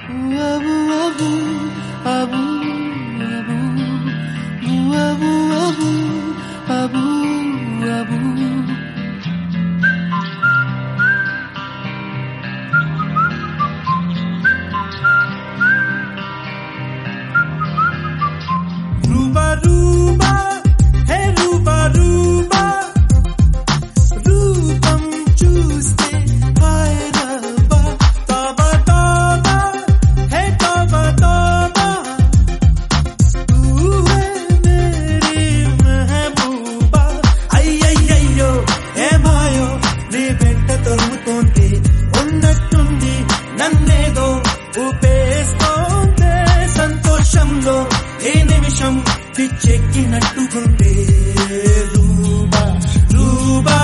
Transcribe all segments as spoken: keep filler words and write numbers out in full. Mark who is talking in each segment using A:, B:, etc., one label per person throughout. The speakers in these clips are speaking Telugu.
A: పిచ్చెక్కినట్టుకుంటే రూబా రూబా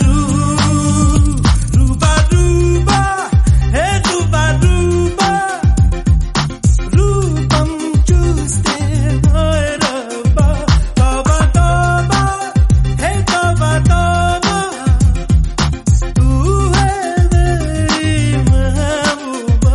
A: రూబా రూబా హే రూబా రూబా రూపం చూస్తే రబ్బా తోబా తోబా హే తోబా తోబా తూ హే మేరీ మహబూబా.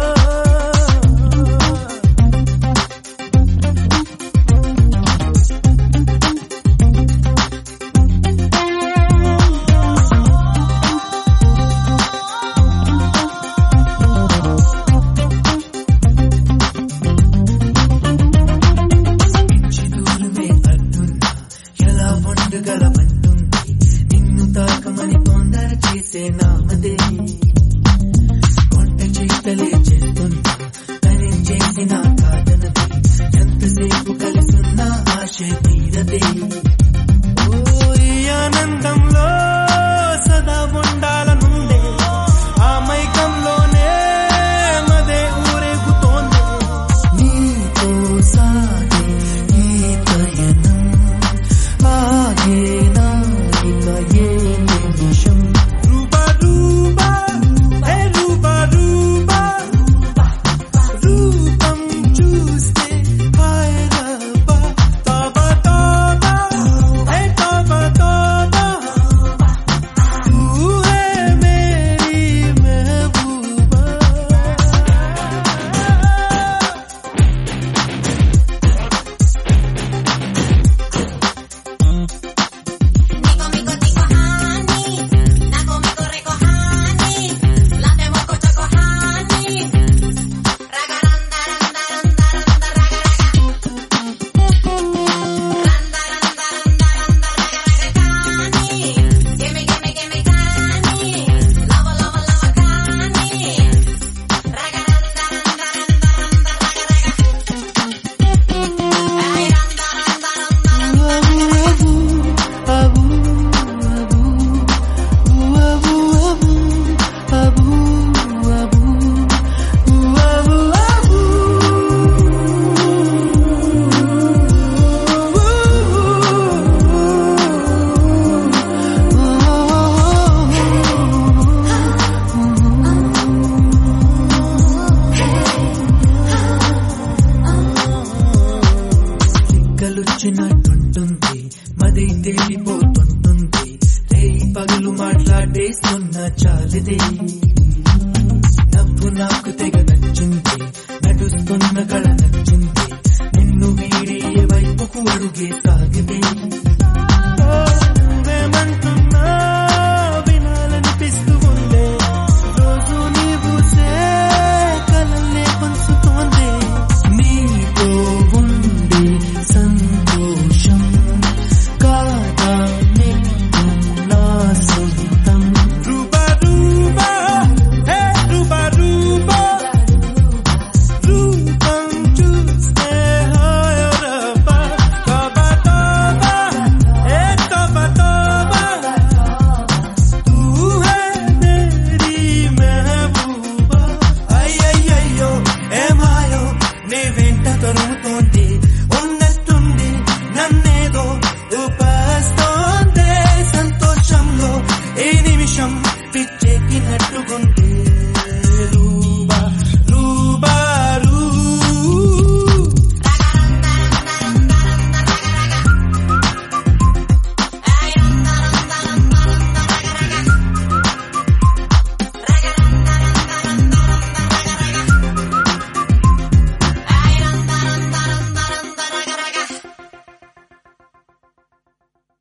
A: నిన్ను తాకమని తొందర చేసే నామదే కొంట చేతలే చేస్తున్నా తనే చేసిన కాదనది ఎంతసేపు కలిసున్న ఆశ తీరదే. ఓ ఈ ఆనందంలో సదా ఉండాలనుండే ఆ మైకంలోనే మదే ఊరేగుతోంది నీతో సాగే ఈ పయనం ఆగేనా ఇక ఏ నిమిషం. రూబా రూబా హే రూబా రూబా రూపం చూస్తే హాయ్ రబ్బా తోబా తోబా హే తోబా తోబా తూ హే మేరీ మహబూబా. కలుచినట్టుంటుంది మది తేలిపోతుంటుంది రేయి పగలు మాట్లాడేస్తున్న చాలిదే నవ్వు నాకు తెగ నచ్చుంది నడుస్తున్న కళ